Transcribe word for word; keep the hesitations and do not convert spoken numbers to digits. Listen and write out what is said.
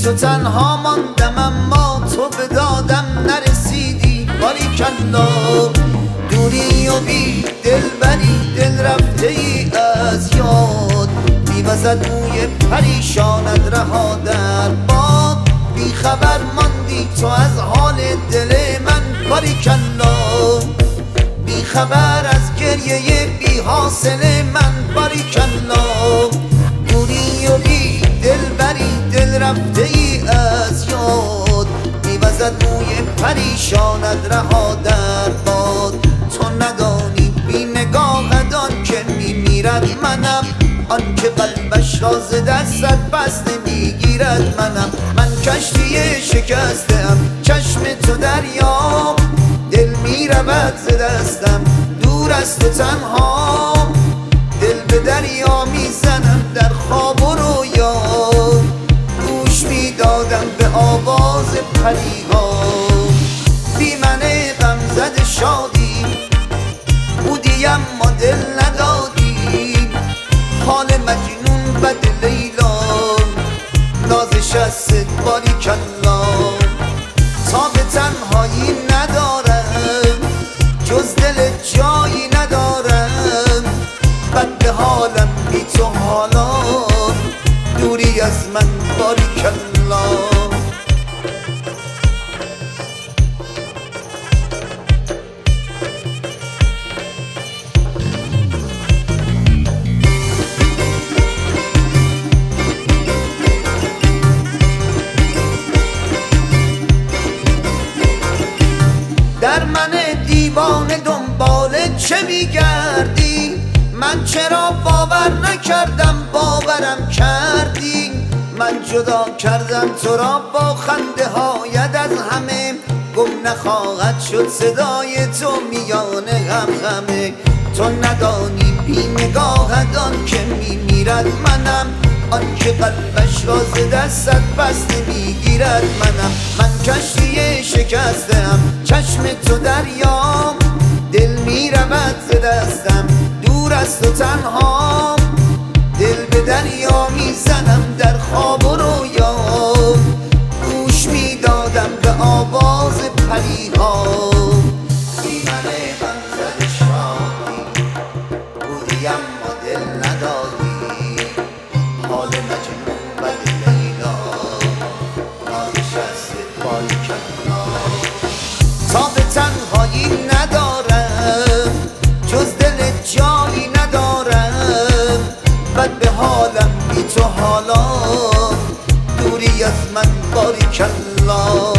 تو تنها ماندم اما تو به دادم نرسیدی باریکلا. دوری و بی دلبری دل رفته ای از یاد، میوزد موی پریشانت رها در باد. بی خبر ماندی تو از حال دل من باریکلا، بی خبر از گریه بی حاصل من باریکلا. دوری و بی دلبری دل رفته ای از یاد، میوزد موی پریشانت رها در باد. تو ندانی بی نگاهت آن که میمیرد منم، آن که قلبش را ز دستت بسته میگیرد منم. من کشتی شکستم چشم تو دریام، دل میرود ز دستم دور از تو تنها. دل به دریا میزنم در خواب و رویا، گوش میدادم به آواز پریها. بی من غمزد شادی بودی اما دل ندادی، حال مجنون بد لیلا نازش از صد باریکلا. تا به تنهایی ندارم جز دل جایی ندارم، بد به حالم بی تو حالا دوری از من باریکلا. در من دیوانه دنباله چه میگردی؟ من چرا باور نکردم باورم کردی؟ من جدا کردم تو را با خنده هایت از همه، گم نخواهد شد صدای تو میان غم غمه. تو ندانی بی نگاهت آن که میمیرد منم، آن که قلبش را ز دستت بسته میگیرد منم. من کشتی شکستم چشم تو دریام، دل میرود ز دستم دور از تو تنها. دل به دریا میزنم در خواب و رویا، گوش میدادم به آواز پریها. بی من غمزد شادی بودی اما دل ندادی، حال مجنون بد لیلا نازش از صد باریکلا. تا به تنهایی ندارم جز دل جایی ندارم، بد به حالم بی تو حالا دوری از من باریکلا.